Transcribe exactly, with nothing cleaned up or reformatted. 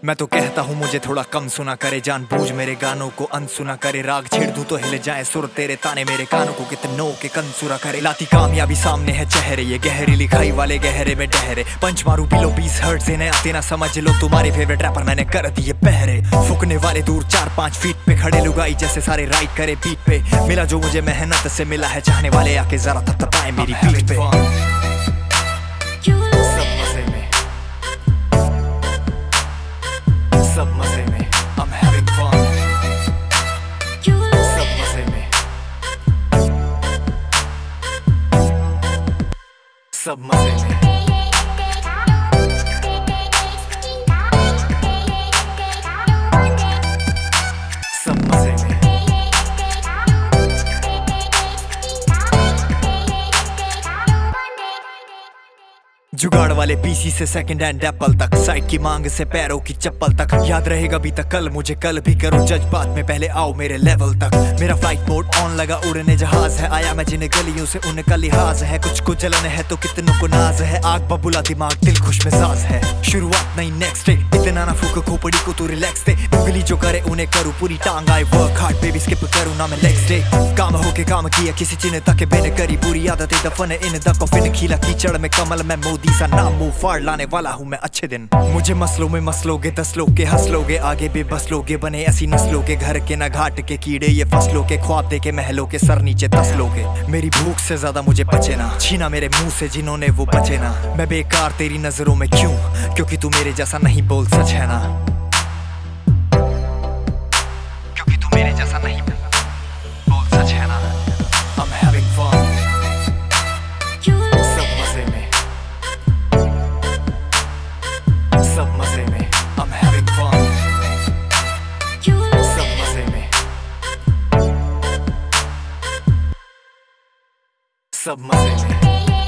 मैं तो कहता हूँ मुझे थोड़ा कम सुना करे, जानबूझ मेरे गानों को अनसुना करे। राग छेड़ दूं तो हिले जाए सुर, तेरे ताने मेरे कानों को कितनों के कंसुरा करे। लाती कामयाबी सामने है चेहरे, ये गहरी लिखाई वाले गहरे में डहरे। पंच मारू बिलो बीस हर्ट्ज से, नया आते ना समझ लो, तुम्हारे फेवरेट रैपर मैंने कर दिए पहरे। फुकने वाले दूर चार पांच फीट पे खड़े, लुगाई जैसे सारे राइड करे बीट पे। मिला जो मुझे मेहनत से मिला है, चाहने वाले आके जरा थपथपाए मेरी पीठ पे। सब मजे में I'm having fun, सब मजे में, सब मजे में, सब मजे में। जुगाड़ वाले पीसी से सेकंड हैंड एप्पल तक, साइड की मांग से पैरों की चप्पल तक। याद रहेगा भी तक कल मुझे, कल भी करो जज बात में, पहले आओ मेरे लेवल तक। मेरा फ्लाइट मोड ऑन लगा, उड़ने जहाज है, आया मैं जिन गलियों से उनका लिहाज है। कुछ को जलन है तो कितनों को नाज है, आग बबूला दिमाग दिल खुश मिजाज है। शुरुआत नहीं नेक्स्ट डे, इतना ना फूक खोपड़ी को तू रिलैक्स दे। उंगली जो करे उन्हें करूँ पूरी टांग, I work hard baby skip करूँ ना मैं नेक्स्ट डे। काम होके काम किया किसी चिन्ता के बिन करी, पूरी आदतें दफन इन द कॉफिन। खिला कीचड़ में कमल मैं मोदी सा नाम मुंह फाड़ लाने वाला हूँ मैं अच्छे दिन। मुझे मसलों में मसलोगे, दस लोग के हंस लोगे, आगे भी बस लोगे। बने ऐसी नस्लों के घर के ना घाट के कीड़े, ये फसलों के ख्वाब दे के महलों के सर नीचे दस लोगे। मेरी भूख से ज्यादा मुझे बचे ना, छीना मेरे मुंह से जिन्होंने वो बचे ना। मैं बेकार तेरी नजरों में क्यों, क्योंकि तू मेरे जैसा नहीं बोल सच है ना, क्योंकि तू मेरे जैसा नहीं बोल सच है ना। I'm having fun, सब मजे में, सब मजे में। I'm having fun, सब मजे में, सब मजे में।